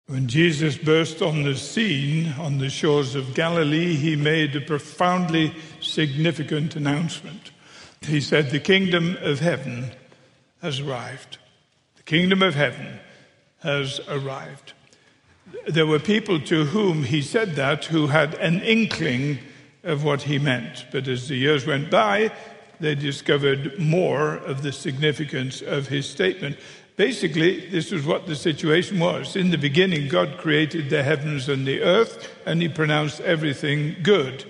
When Jesus burst on the scene on the shores of Galilee, he made a profoundly significant announcement. He said, "The kingdom of heaven has arrived. The kingdom of heaven has arrived." There were people to whom he said that who had an inkling of what he meant. But as the years went by, they discovered more of the significance of his statement. Basically, this was what the situation was. In the beginning, God created the heavens and the earth, and he pronounced everything good.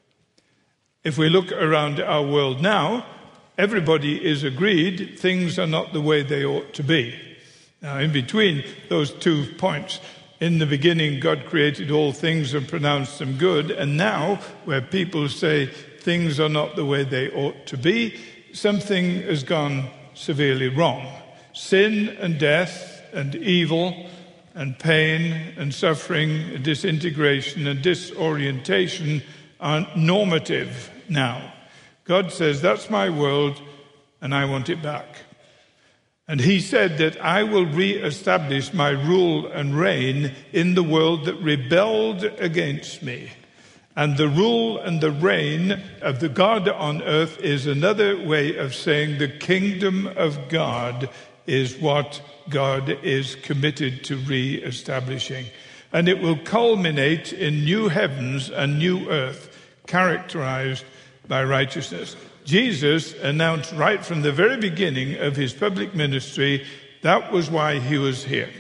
If we look around our world now, everybody is agreed things are not the way they ought to be. Now, in between those 2 points, in the beginning, God created all things and pronounced them good, and now, where people say things are not the way they ought to be, something has gone severely wrong. Sin and death and evil and pain and suffering and disintegration and disorientation are normative now. God says, that's my world and I want it back. And he said that I will re-establish my rule and reign in the world that rebelled against me. And the rule and the reign of the God on earth is another way of saying the kingdom of God is what God is committed to re-establishing. And it will culminate in new heavens and new earth, characterized by righteousness. Jesus announced right from the very beginning of his public ministry that was why he was here.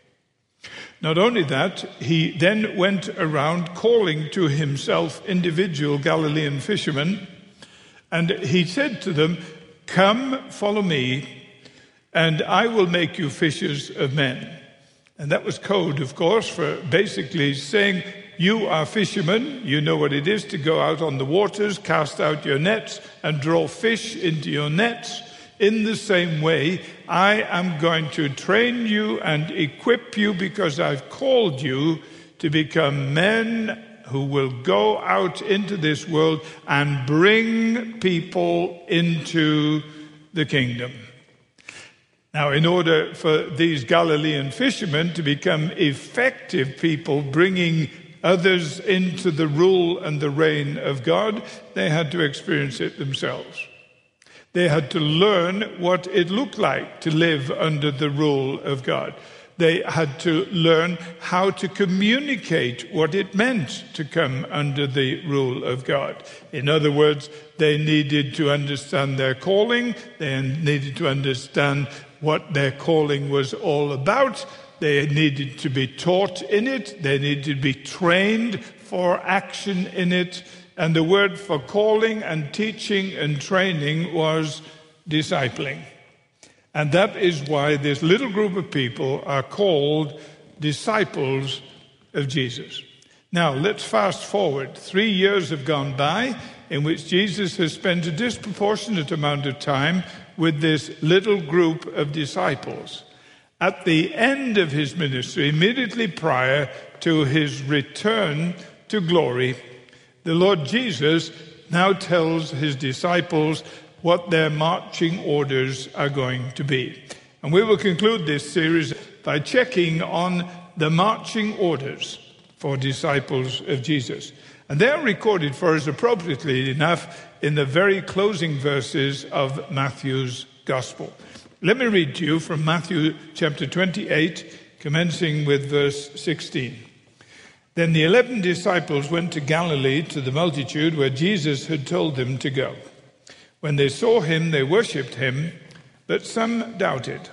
Not only that, he then went around calling to himself individual Galilean fishermen, and he said to them, "Come, follow me, and I will make you fishers of men." And that was code, of course, for basically saying, you are fishermen, you know what it is to go out on the waters, cast out your nets, and draw fish into your nets. In the same way, I am going to train you and equip you because I've called you to become men who will go out into this world and bring people into the kingdom. Now, in order for these Galilean fishermen to become effective people bringing others into the rule and the reign of God, they had to experience it themselves. They had to learn what it looked like to live under the rule of God. They had to learn how to communicate what it meant to come under the rule of God. In other words, they needed to understand their calling. They needed to understand what their calling was all about. They needed to be taught in it. They needed to be trained for action in it. And the word for calling and teaching and training was discipling. And that is why this little group of people are called disciples of Jesus. Now, let's fast forward. 3 years have gone by in which Jesus has spent a disproportionate amount of time with this little group of disciples. At the end of his ministry, immediately prior to his return to glory, the Lord Jesus now tells his disciples what their marching orders are going to be. And we will conclude this series by checking on the marching orders for disciples of Jesus. And they are recorded for us appropriately enough in the very closing verses of Matthew's Gospel. Let me read to you from Matthew chapter 28, commencing with verse 16. Then the 11 disciples went to Galilee to the multitude where Jesus had told them to go. When they saw him, they worshipped him, but some doubted.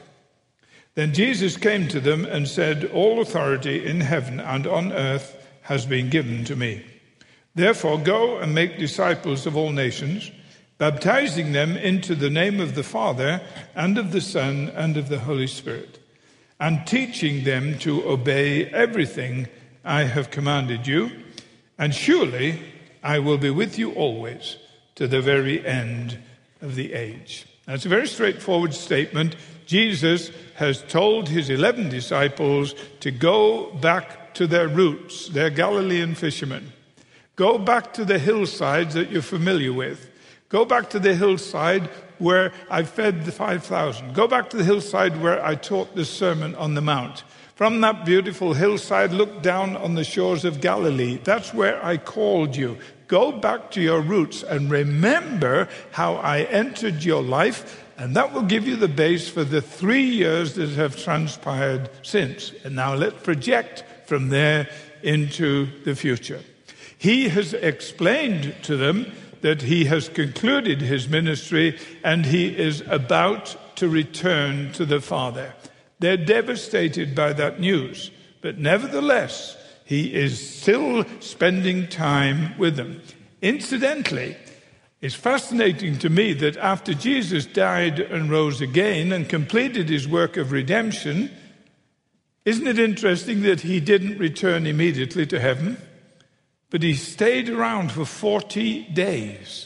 Then Jesus came to them and said, "All authority in heaven and on earth has been given to me. Therefore go and make disciples of all nations, baptizing them into the name of the Father and of the Son and of the Holy Spirit, and teaching them to obey everything I have commanded you, and surely I will be with you always to the very end of the age." That's a very straightforward statement. Jesus has told his 11 disciples to go back to their roots. They're Galilean fishermen. Go back to the hillsides that you're familiar with. Go back to the hillside where I fed the 5,000. Go back to the hillside where I taught the Sermon on the Mount. From that beautiful hillside, look down on the shores of Galilee. That's where I called you. Go back to your roots and remember how I entered your life, and that will give you the base for the 3 years that have transpired since. And now let's project from there into the future. He has explained to them that he has concluded his ministry and he is about to return to the Father. They're devastated by that news, but nevertheless, he is still spending time with them. Incidentally, it's fascinating to me that after Jesus died and rose again and completed his work of redemption, isn't it interesting that he didn't return immediately to heaven, but he stayed around for 40 days?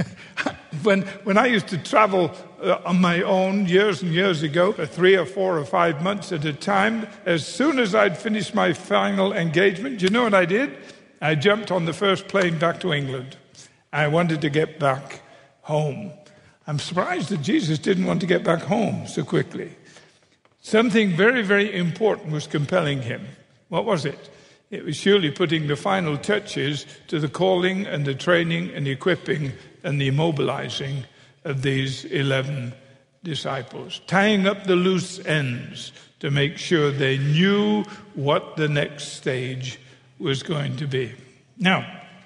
When I used to travel on my own years and years ago, for 3 or 4 or 5 months at a time, as soon as I'd finished my final engagement, do you know what I did? I jumped on the first plane back to England. I wanted to get back home. I'm surprised that Jesus didn't want to get back home so quickly. Something very, very important was compelling him. What was it? It was surely putting the final touches to the calling and the training and the equipping and the immobilizing of these 11 disciples, tying up the loose ends to make sure they knew what the next stage was going to be. Now,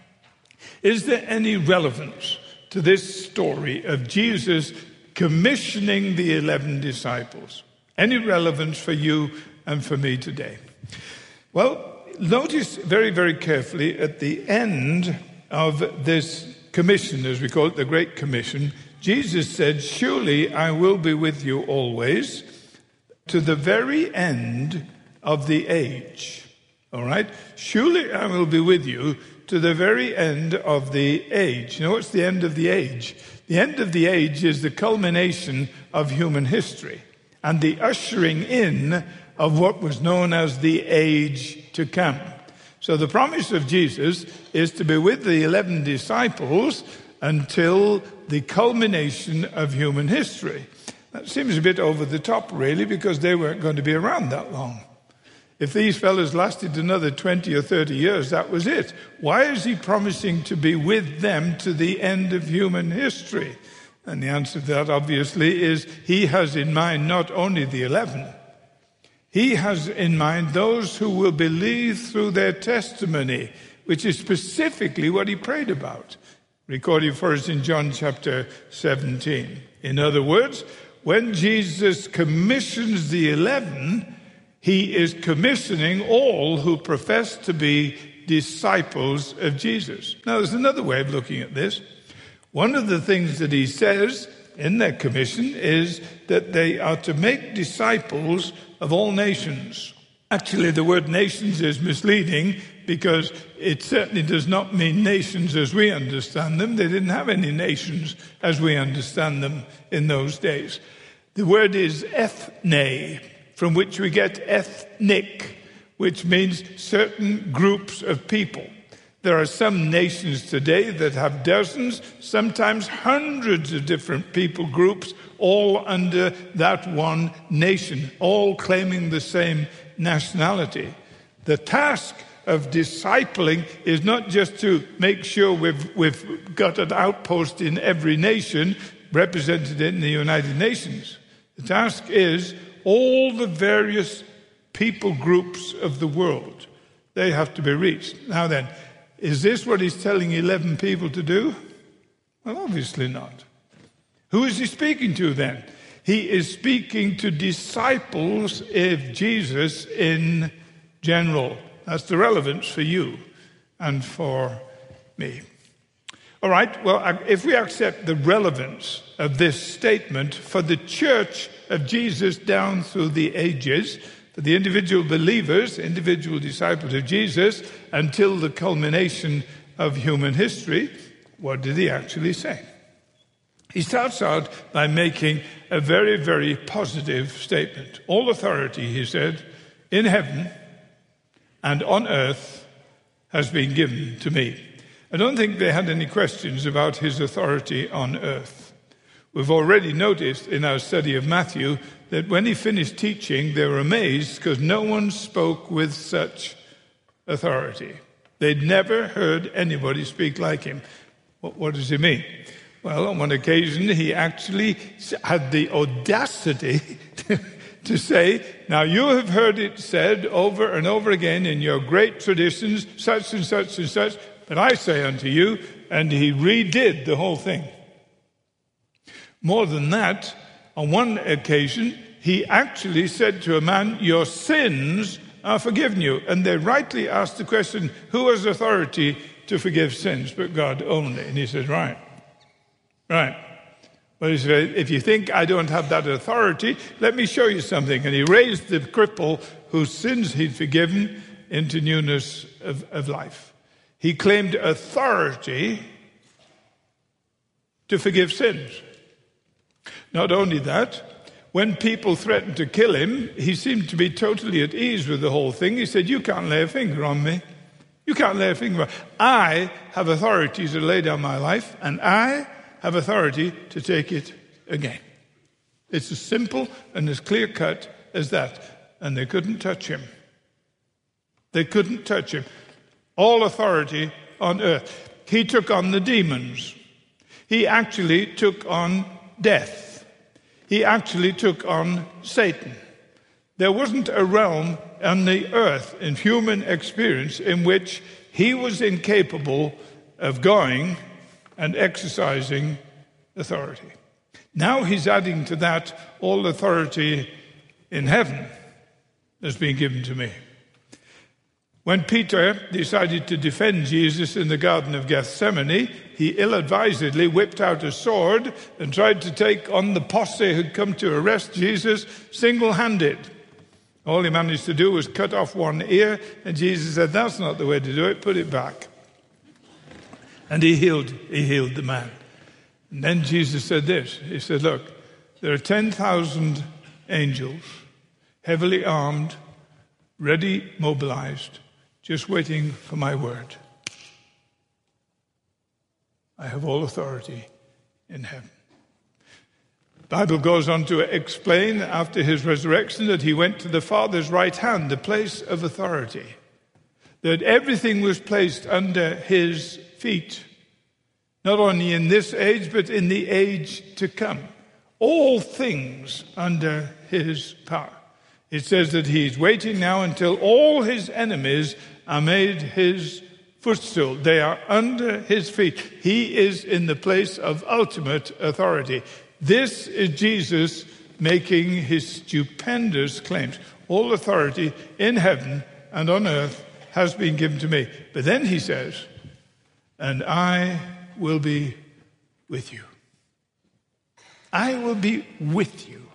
is there any relevance to this story of Jesus commissioning the 11 disciples? Any relevance for you and for me today? Well, notice very, very carefully at the end of this commission, as we call it, the Great Commission, Jesus said, "Surely I will be with you always to the very end of the age." All right? Surely I will be with you to the very end of the age. You know what's the end of the age? The end of the age is the culmination of human history and the ushering in of what was known as the age to come. So the promise of Jesus is to be with the 11 disciples until the culmination of human history. That seems a bit over the top, really, because they weren't going to be around that long. If these fellows lasted another 20 or 30 years, that was it. Why is he promising to be with them to the end of human history? And the answer to that, obviously, is he has in mind not only the 11, he has in mind those who will believe through their testimony, which is specifically what he prayed about, recorded for us in John chapter 17. In other words, when Jesus commissions the 11, he is commissioning all who profess to be disciples of Jesus. Now, there's another way of looking at this. One of the things that he says in their commission is that they are to make disciples of all nations. Actually, the word nations is misleading because it certainly does not mean nations as we understand them. They didn't have any nations as we understand them in those days. The word is ethne, from which we get ethnic, which means certain groups of people. There are some nations today that have dozens, sometimes hundreds of different people groups, all under that one nation, all claiming the same nationality. The task of discipling is not just to make sure we've got an outpost in every nation represented in the United Nations. The task is all the various people groups of the world. They have to be reached. Now then, is this what he's telling 11 people to do? Well, obviously not. Who is he speaking to then? He is speaking to disciples of Jesus in general. That's the relevance for you and for me. All right, well, if we accept the relevance of this statement for the church of Jesus down through the ages, for the individual believers, individual disciples of Jesus, until the culmination of human history, what did he actually say? He starts out by making a very, very positive statement. All authority, he said, in heaven and on earth has been given to me. I don't think they had any questions about his authority on earth. We've already noticed in our study of Matthew that when he finished teaching, they were amazed because no one spoke with such authority. They'd never heard anybody speak like him. What does he mean? Well, on one occasion, he actually had the audacity to say, now you have heard it said over and over again in your great traditions, such and such and such, but I say unto you, and he redid the whole thing. More than that, on one occasion, he actually said to a man, your sins are forgiven you. And they rightly asked the question, who has authority to forgive sins but God only? And he said, right. But he said, if you think I don't have that authority, let me show you something. And he raised the cripple whose sins he'd forgiven into newness of life. He claimed authority to forgive sins. Not only that, when people threatened to kill him, he seemed to be totally at ease with the whole thing. He said, you can't lay a finger on me. You can't lay a finger on me. I have authority to lay down my life, and I have authority to take it again. It's as simple and as clear-cut as that. And they couldn't touch him. They couldn't touch him. All authority on earth. He took on the demons. He actually took on death. He actually took on Satan. There wasn't a realm on the earth in human experience in which he was incapable of going and exercising authority. Now he's adding to that, all authority in heaven has been given to me. When Peter decided to defend Jesus in the Garden of Gethsemane, he ill-advisedly whipped out a sword and tried to take on the posse who'd come to arrest Jesus single-handed. All he managed to do was cut off one ear, and Jesus said, that's not the way to do it, put it back. And he healed the man. And then Jesus said this, he said, look, there are 10,000 angels, heavily armed, ready, mobilized, just waiting for my word. I have all authority in heaven. The Bible goes on to explain after his resurrection that he went to the Father's right hand, the place of authority. That everything was placed under his feet. Not only in this age, but in the age to come. All things under his power. It says that he's waiting now until all his enemies are made his footstool. They are under his feet. He is in the place of ultimate authority. This is Jesus making his stupendous claims. All authority in heaven and on earth has been given to me. But then he says, and I will be with you. I will be with you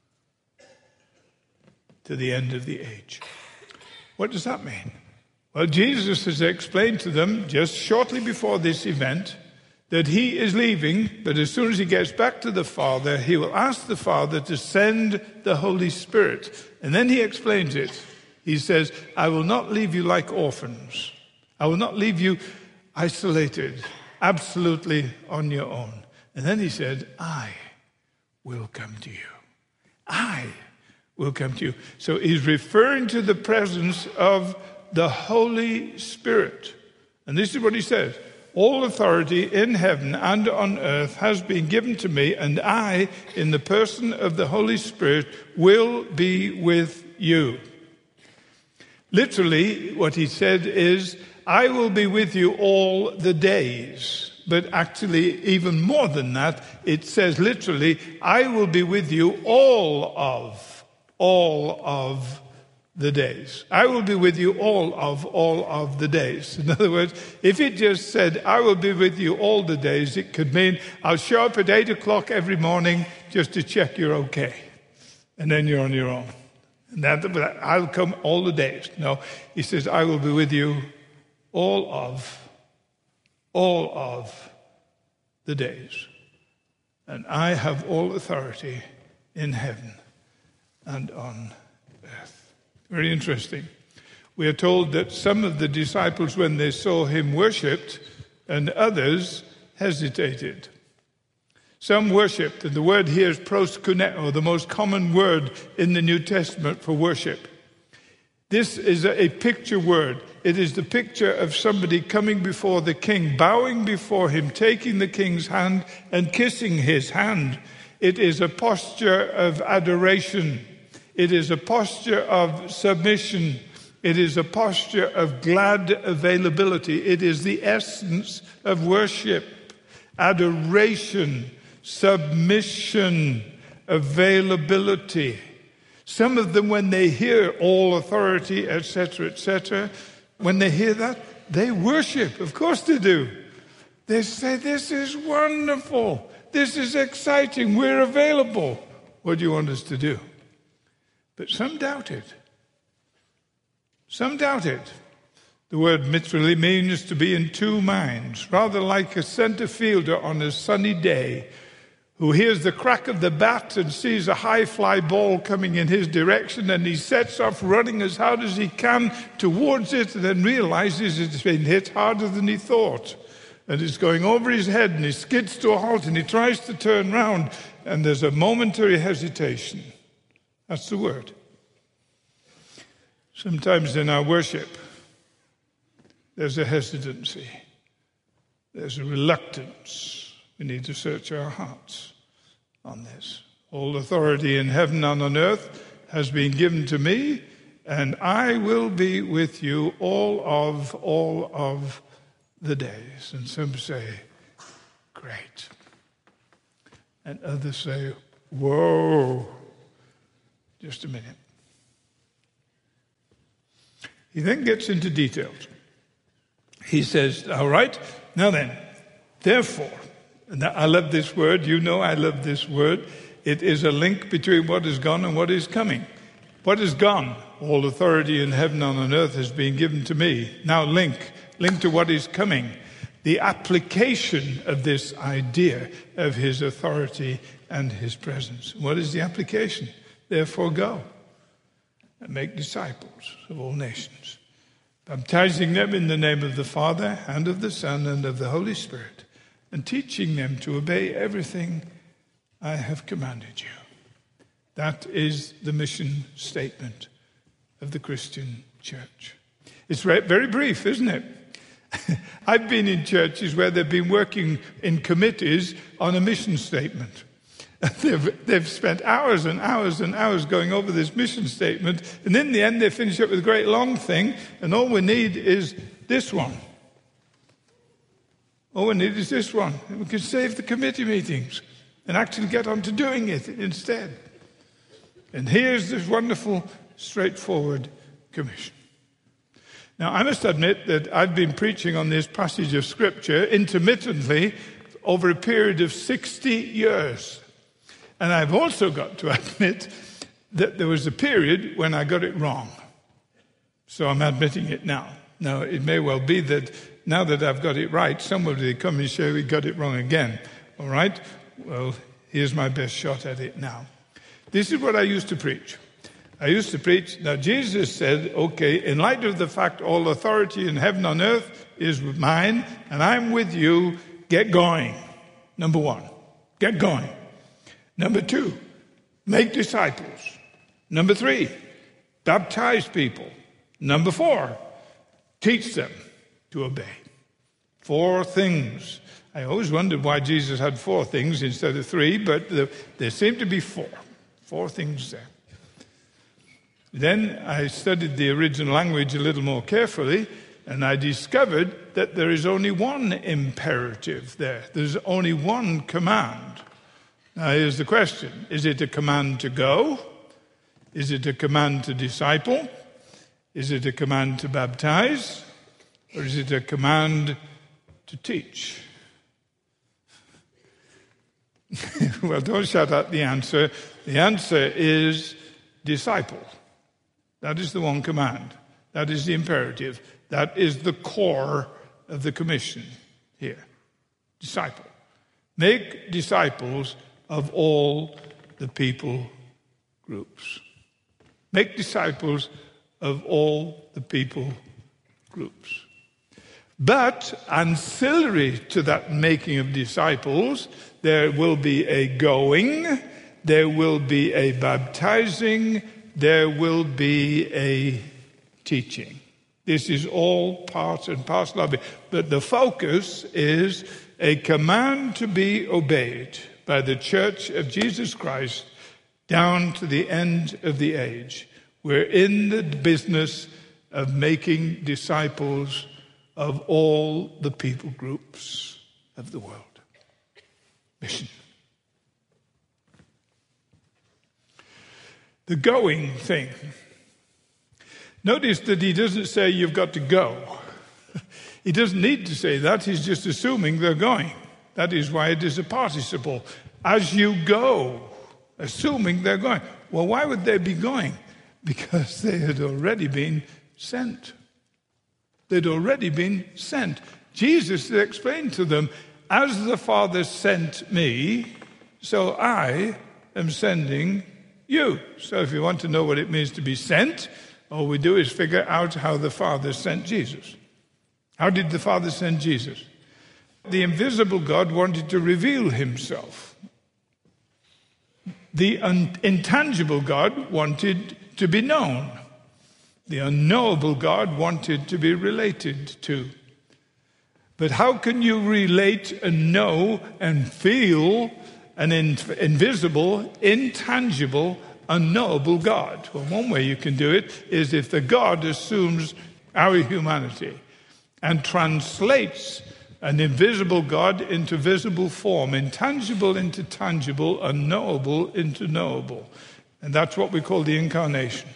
to the end of the age. What does that mean? Well, Jesus has explained to them just shortly before this event that he is leaving, but as soon as he gets back to the Father, he will ask the Father to send the Holy Spirit. And then he explains it. He says, I will not leave you like orphans. I will not leave you isolated, absolutely on your own. And then he said, I will come to you. I will come to you. So he's referring to the presence of the Holy Spirit. And this is what he says. All authority in heaven and on earth has been given to me, and I, in the person of the Holy Spirit, will be with you. Literally, what he said is, I will be with you all the days. But actually, even more than that, it says literally, I will be with you all of the days. I will be with you all of the days. In other words, if it just said, I will be with you all the days, it could mean I'll show up at 8 o'clock every morning just to check you're okay. And then you're on your own. And that I'll come all the days. No, he says, I will be with you all of the days. And I have all authority in heaven and on earth. Very interesting. We are told that some of the disciples, when they saw him worshipped, and others hesitated. Some worship, and the word here is proskuneo, the most common word in the New Testament for worship. This is a picture word. It is the picture of somebody coming before the king, bowing before him, taking the king's hand and kissing his hand. It is a posture of adoration. It is a posture of submission. It is a posture of glad availability. It is the essence of worship. Adoration, submission, availability. Some of them, when they hear all authority, etc., when they hear that, they worship. Of course they do. They say, this is wonderful. This is exciting. We're available. What do you want us to do? But some doubt it. Some doubt it. The word literally means to be in two minds, rather like a center fielder on a sunny day who hears the crack of the bat and sees a high fly ball coming in his direction, and he sets off running as hard as he can towards it, and then realizes it's been hit harder than he thought. And it's going over his head, and he skids to a halt, and he tries to turn round, and there's a momentary hesitation. That's the word. Sometimes in our worship, there's a hesitancy. There's a reluctance. We need to search our hearts on this. All authority in heaven and on earth has been given to me, and I will be with you all of the days. And some say, great. And others say, whoa. Just a minute. He then gets into details. He says, all right, now then, therefore, and I love this word. You know I love this word. It is a link between what is gone and what is coming. What is gone? All authority in heaven and on earth has been given to me. Now link to what is coming. The application of this idea of his authority and his presence. What is the application? Therefore go and make disciples of all nations, baptizing them in the name of the Father and of the Son and of the Holy Spirit, and teaching them to obey everything I have commanded you. That is the mission statement of the Christian church. It's very brief, isn't it? I've been in churches where they've been working in committees on a mission statement. They've spent hours and hours and hours going over this mission statement, and in the end they finish up with a great long thing, and all we need is this one. All we need is this one. And we can save the committee meetings and actually get on to doing it instead. And here's this wonderful, straightforward commission. Now, I must admit that I've been preaching on this passage of Scripture intermittently over a period of 60 years. And I've also got to admit that there was a period when I got it wrong. So I'm admitting it now. Now, it may well be that now that I've got it right, somebody will come and say we got it wrong again. All right? Well, here's my best shot at it now. This is what I used to preach. I used to preach, now Jesus said, okay, in light of the fact all authority in heaven and on earth is mine, and I'm with you, get going. Number one, get going. Number two, make disciples. Number three, baptize people. Number four, teach them to obey. 4 things. I always wondered why Jesus had 4 things instead of 3, but there seem to be 4. 4 things there. Then I studied the original language a little more carefully, and I discovered that there is only one imperative there. There's only one command. Now here's the question. Is it a command to go? Is it a command to disciple? Is it a command to baptize? Or is it a command to teach? Well, don't shout out the answer. The answer is disciple. That is the one command. That is the imperative. That is the core of the commission here. Disciple. Make disciples of all the people groups. Make disciples of all the people groups. But ancillary to that making of disciples, there will be a going, there will be a baptizing, there will be a teaching. This is all part and parcel of it. But the focus is a command to be obeyed by the Church of Jesus Christ down to the end of the age. We're in the business of making disciples of all the people groups of the world. Mission. The going thing. Notice that he doesn't say you've got to go. He doesn't need to say that. He's just assuming they're going. That is why it is a participle. As you go, assuming they're going. Well, why would they be going? Because they had already been sent. They'd already been sent. Jesus explained to them, as the Father sent me, so I am sending you. So if you want to know what it means to be sent, all we do is figure out how the Father sent Jesus. How did the Father send Jesus? The invisible God wanted to reveal himself. The intangible God wanted to be known. The unknowable God wanted to be related to. But how can you relate and know and feel an invisible, intangible, unknowable God? Well, one way you can do it is if the God assumes our humanity and translates an invisible God into visible form, intangible into tangible, unknowable into knowable. And that's what we call the incarnation.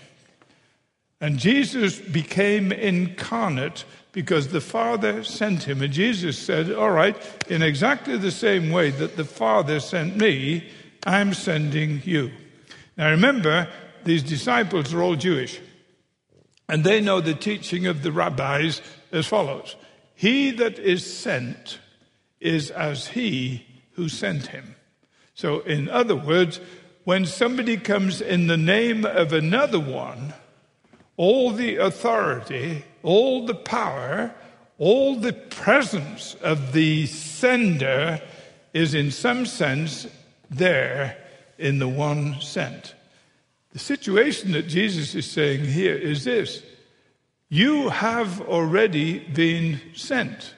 And Jesus became incarnate because the Father sent him. And Jesus said, all right, in exactly the same way that the Father sent me, I'm sending you. Now remember, these disciples are all Jewish. And they know the teaching of the rabbis as follows. He that is sent is as he who sent him. So in other words, when somebody comes in the name of another one, all the authority, all the power, all the presence of the sender is in some sense there in the one sent. The situation that Jesus is saying here is this. You have already been sent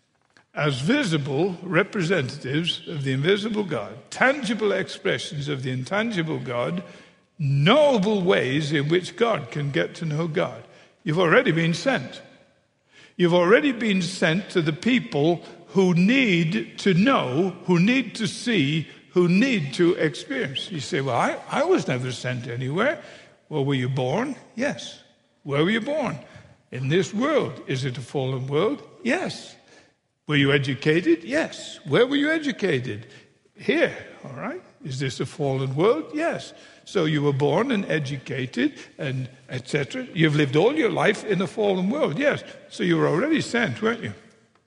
as visible representatives of the invisible God, tangible expressions of the intangible God, knowable ways in which God can get to know God. You've already been sent. You've already been sent to the people who need to know, who need to see, who need to experience. You say, well, I was never sent anywhere. Well, were you born? Yes. Where were you born? In this world. Is it a fallen world? Yes. Were you educated? Yes. Where were you educated? Here, all right. Is this a fallen world? Yes. So you were born and educated and etc. You've lived all your life in a fallen world. Yes. So you were already sent, weren't you?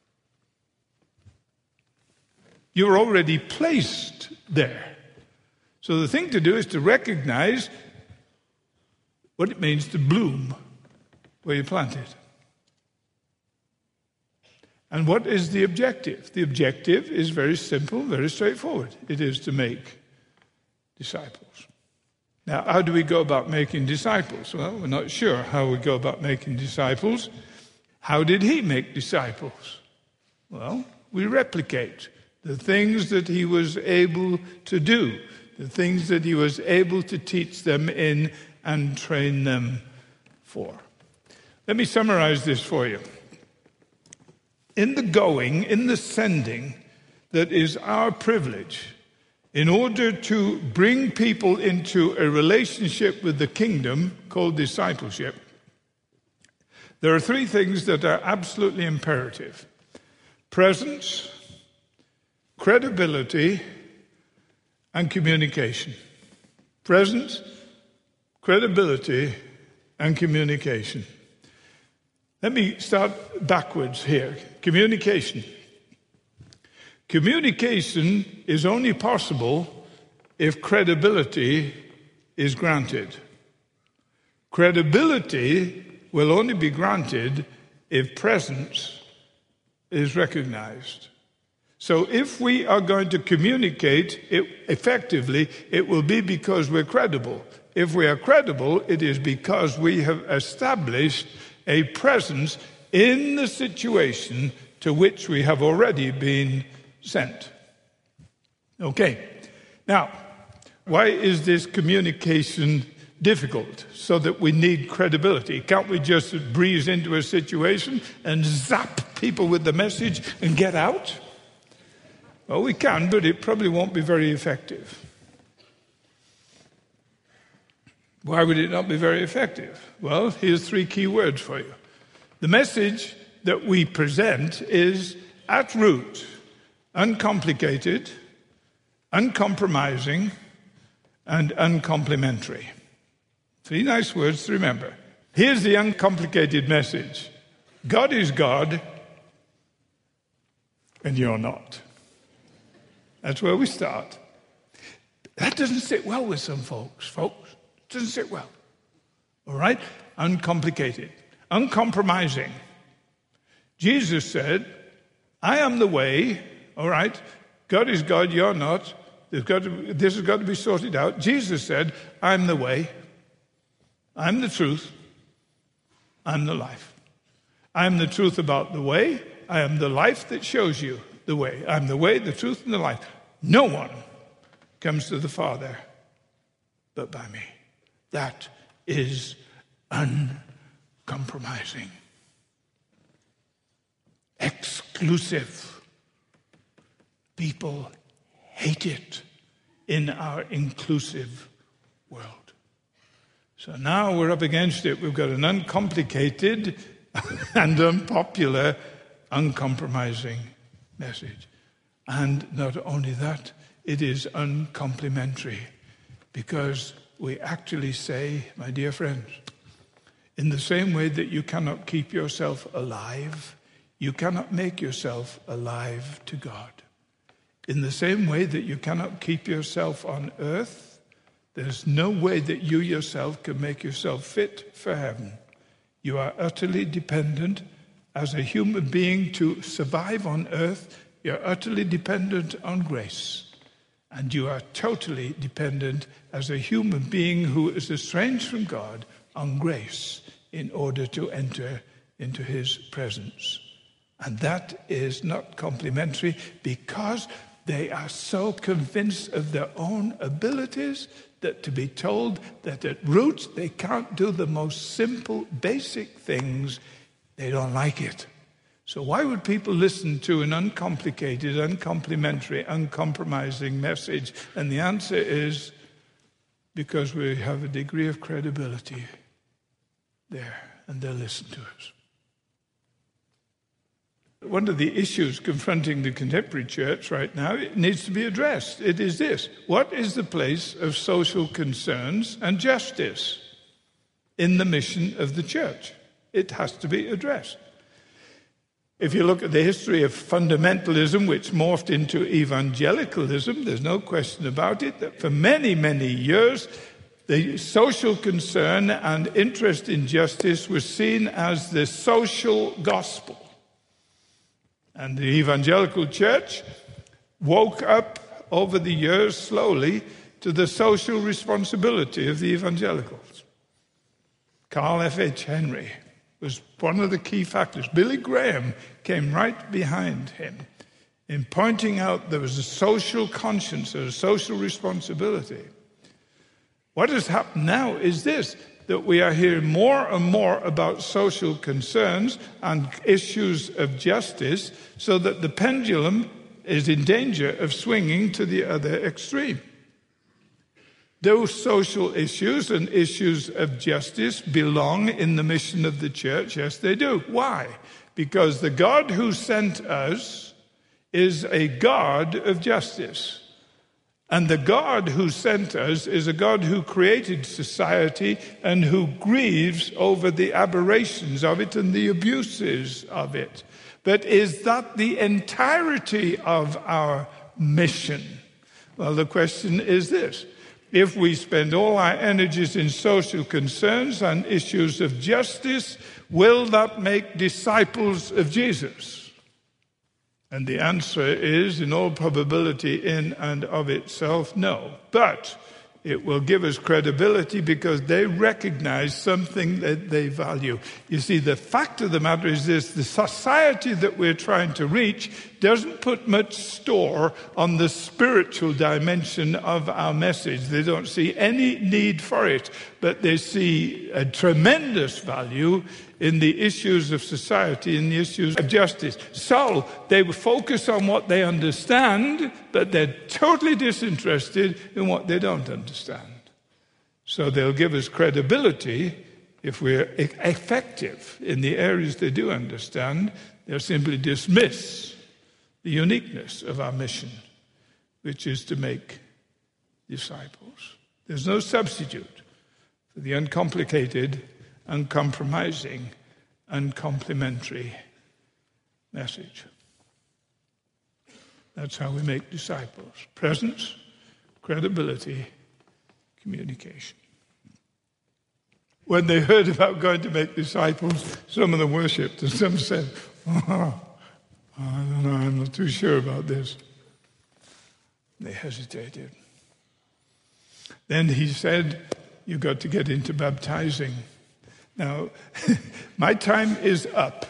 You were already placed there. So the thing to do is to recognize what it means to bloom where you're planted. And what is the objective? The objective is very simple, very straightforward. It is to make disciples. Now, how do we go about making disciples? Well, we're not sure how we go about making disciples. How did he make disciples? Well, we replicate the things that he was able to do, the things that he was able to teach them in and train them for. Let me summarize this for you. In the going, in the sending, that is our privilege, in order to bring people into a relationship with the kingdom called discipleship, there are three things that are absolutely imperative. Presence, credibility, and communication. Presence, credibility, and communication. Let me start backwards here. Communication. Communication is only possible if credibility is granted. Credibility will only be granted if presence is recognized. So if we are going to communicate it effectively, it will be because we're credible. If we are credible, it is because we have established a presence in the situation to which we have already been sent. Okay. Now, why is this communication difficult? So that we need credibility. Can't we just breeze into a situation and zap people with the message and get out? Well, we can, but it probably won't be very effective. Why would it not be very effective? Well, here's 3 key words for you. The message that we present is, at root, uncomplicated, uncompromising, and uncomplimentary. 3 nice words to remember. Here's the uncomplicated message. God is God, and you're not. That's where we start. That doesn't sit well with some folks. It doesn't sit well. All right? Uncomplicated. Uncompromising. Jesus said, I am the way. All right? God is God, you're not. This has got to be sorted out. Jesus said, I'm the way. I'm the truth. I'm the life. I'm the truth about the way. I am the life that shows you the way. I'm the way, the truth, and the life. No one comes to the Father but by me. That is uncompromising. Exclusive. People hate it in our inclusive world. So now we're up against it. We've got an uncomplicated and unpopular, uncompromising message. And not only that, it is uncomplimentary, because we actually say, my dear friends, in the same way that you cannot keep yourself alive, you cannot make yourself alive to God. In the same way that you cannot keep yourself on earth, there's no way that you yourself can make yourself fit for heaven. You are utterly dependent as a human being to survive on earth. You're utterly dependent on grace. And you are totally dependent as a human being who is estranged from God on grace in order to enter into his presence. And that is not complimentary, because they are so convinced of their own abilities that to be told that at roots they can't do the most simple, basic things, they don't like it. So why would people listen to an uncomplicated, uncomplimentary, uncompromising message? And the answer is because we have a degree of credibility there, and they'll listen to us. One of the issues confronting the contemporary church right now, it needs to be addressed. It is this: what is the place of social concerns and justice in the mission of the church? It has to be addressed. If you look at the history of fundamentalism, which morphed into evangelicalism, there's no question about it, that for many, many years, the social concern and interest in justice was seen as the social gospel. And the evangelical church woke up over the years slowly to the social responsibility of the evangelicals. Carl F.H. Henry was one of the key factors. Billy Graham came right behind him in pointing out there was a social conscience, a social responsibility. What has happened now is this, that we are hearing more and more about social concerns and issues of justice, so that the pendulum is in danger of swinging to the other extreme. Those social issues and issues of justice belong in the mission of the church. Yes, they do. Why? Because the God who sent us is a God of justice. And the God who sent us is a God who created society and who grieves over the aberrations of it and the abuses of it. But is that the entirety of our mission? Well, the question is this: if we spend all our energies in social concerns and issues of justice, will that make disciples of Jesus? And the answer is, in all probability, in and of itself, no. But it will give us credibility because they recognize something that they value. You see, the fact of the matter is this: the society that we're trying to reach doesn't put much store on the spiritual dimension of our message. They don't see any need for it, but they see a tremendous value in the issues of society and the issues of justice. So they focus on what they understand, but they're totally disinterested in what they don't understand. So they'll give us credibility if we're effective in the areas they do understand. They'll simply dismiss the uniqueness of our mission, which is to make disciples. There's no substitute for the uncomplicated, uncompromising, uncomplimentary message. That's how we make disciples. Presence, credibility, communication. When they heard about going to make disciples, some of them worshipped and some said, I don't know, I'm not too sure about this. They hesitated. Then he said, you've got to get into baptizing. Now, my time is up.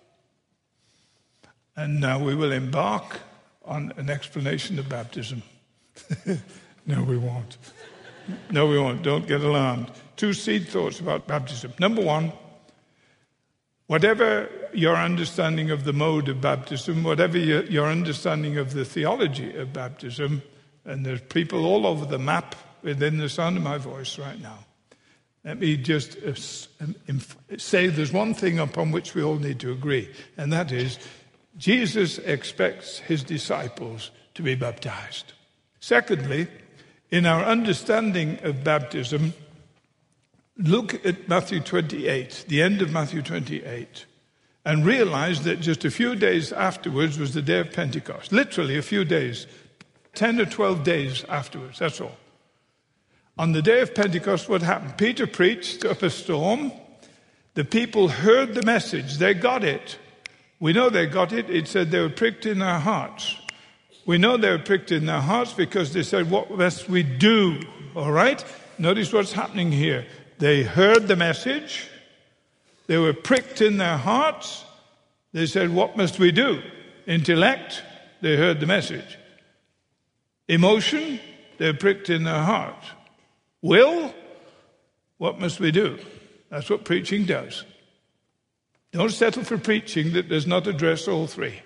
And now we will embark on an explanation of baptism. No, we won't. No, we won't. Don't get alarmed. 2 seed thoughts about baptism. Number 1, whatever your understanding of the mode of baptism, whatever your understanding of the theology of baptism, and there's people all over the map within the sound of my voice right now. Let me just say there's one thing upon which we all need to agree, and that is Jesus expects his disciples to be baptized. Secondly, in our understanding of baptism, look at Matthew 28, the end of Matthew 28, and realize that just a few days afterwards was the day of Pentecost. Literally a few days, 10 or 12 days afterwards, that's all. On the day of Pentecost, what happened? Peter preached up a storm. The people heard the message. They got it. We know they got it. It said they were pricked in their hearts. We know they were pricked in their hearts because they said, what must we do? All right? Notice what's happening here. They heard the message. They were pricked in their hearts. They said, what must we do? Intellect, they heard the message. Emotion, they were pricked in their heart. Will, what must we do? That's what preaching does. Don't settle for preaching that does not address all three.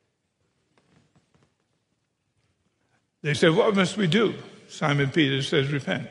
They said, what must we do? Simon Peter says, repent.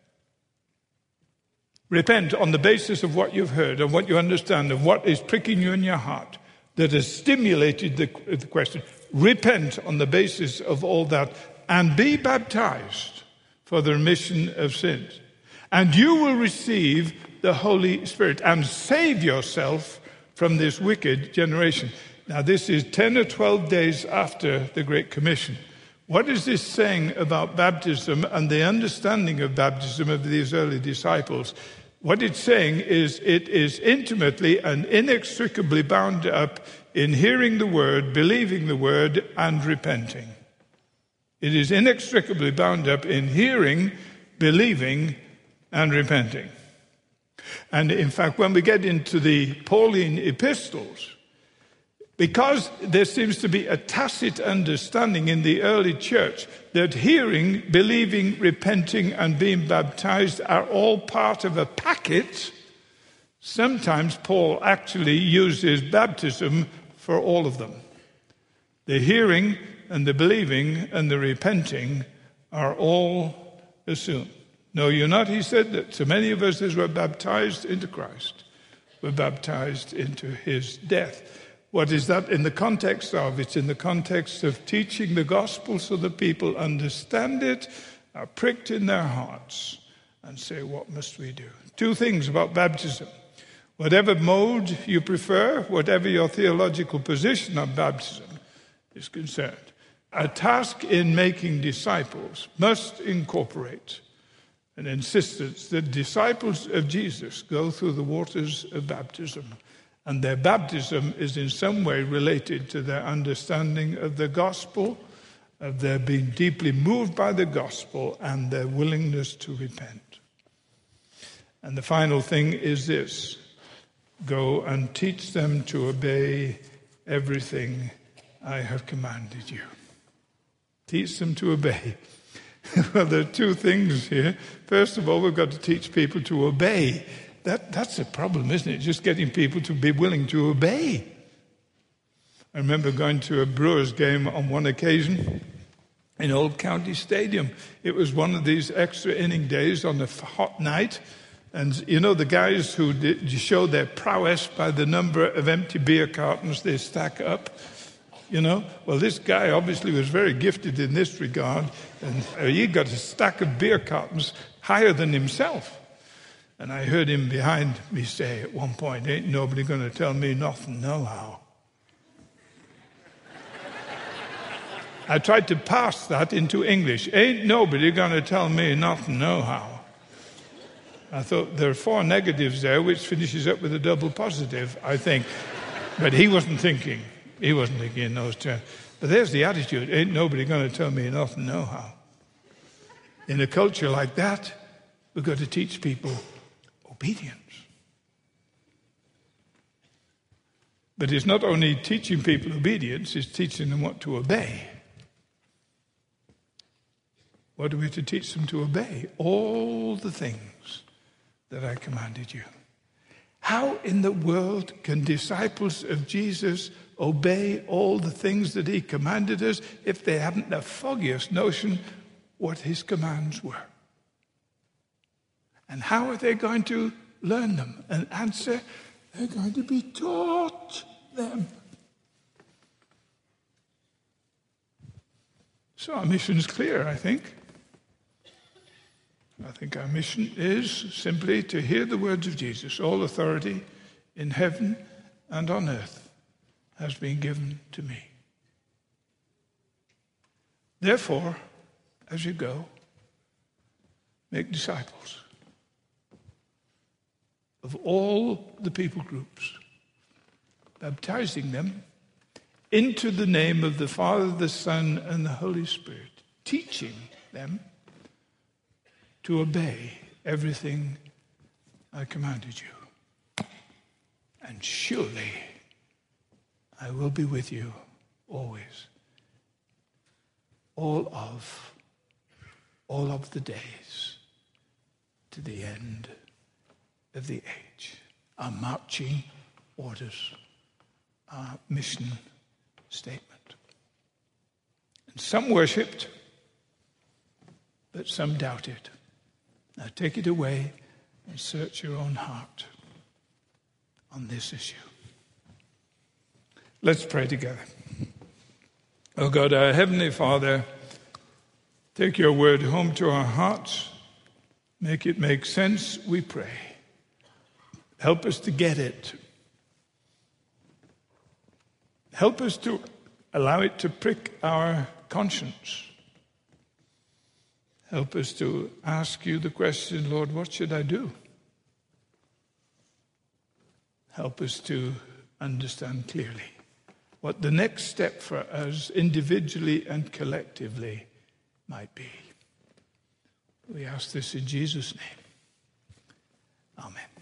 Repent on the basis of what you've heard and what you understand and what is pricking you in your heart that has stimulated the question. Repent on the basis of all that and be baptized for the remission of sins. And you will receive the Holy Spirit and save yourself from this wicked generation. Now, this is 10 or 12 days after the Great Commission. What is this saying about baptism and the understanding of baptism of these early disciples? What it's saying is it is intimately and inextricably bound up in hearing the word, believing the word, and repenting. It is inextricably bound up in hearing, believing, and repenting. And in fact, when we get into the Pauline epistles, because there seems to be a tacit understanding in the early church that hearing, believing, repenting, and being baptized are all part of a packet, sometimes Paul actually uses baptism for all of them. The hearing and the believing and the repenting are all assumed. No, you're not, he said, that so many of us as were baptized into Christ were baptized into his death. What is that in the context of? It's in the context of teaching the gospel so that people understand it, are pricked in their hearts, and say, what must we do? 2 things about baptism. Whatever mode you prefer, whatever your theological position on baptism is concerned, a task in making disciples must incorporate an insistence that disciples of Jesus go through the waters of baptism And their baptism is in some way related to their understanding of the gospel, of their being deeply moved by the gospel, and their willingness to repent. And the final thing is this: go and teach them to obey everything I have commanded you. Teach them to obey. Well, there are two things here. First of all, we've got to teach people to obey. That's a problem, isn't it? Just getting people to be willing to obey. I remember going to a Brewers game on one occasion in Old County Stadium. It was one of these extra inning days on a hot night. And you know the guys who show their prowess by the number of empty beer cartons they stack up? You know? Well, this guy obviously was very gifted in this regard. And he got a stack of beer cartons higher than himself. And I heard him behind me say at one point, "Ain't nobody going to tell me nothing, no how." I tried to pass that into English. Ain't nobody going to tell me nothing, no how. I thought there are 4 negatives there, which finishes up with a double positive, I think. But he wasn't thinking. He wasn't thinking in those terms. But there's the attitude. Ain't nobody going to tell me nothing, no how. In a culture like that, we've got to teach people obedience. But it's not only teaching people obedience, it's teaching them what to obey. What are we to teach them to obey? All the things that I commanded you. How in the world can disciples of Jesus obey all the things that he commanded us if they haven't the foggiest notion what his commands were? And how are they going to learn them? An answer: they're going to be taught them. So our mission is clear, I think. I think our mission is simply to hear the words of Jesus. All authority in heaven and on earth has been given to me. Therefore, as you go, make disciples of all the people groups, baptizing them into the name of the Father, the Son, and the Holy Spirit, teaching them to obey everything I commanded you. And surely I will be with you always, all of the days, to the end of the age. Our marching orders, our mission statement. And some worshipped, but some doubted. Now take it away and search your own heart on this issue. Let's pray together. Oh God, our Heavenly Father, take your word home to our hearts. Make it make sense, we pray. Help us to get it. Help us to allow it to prick our conscience. Help us to ask you the question, Lord, what should I do? Help us to understand clearly what the next step for us individually and collectively might be. We ask this in Jesus' name. Amen.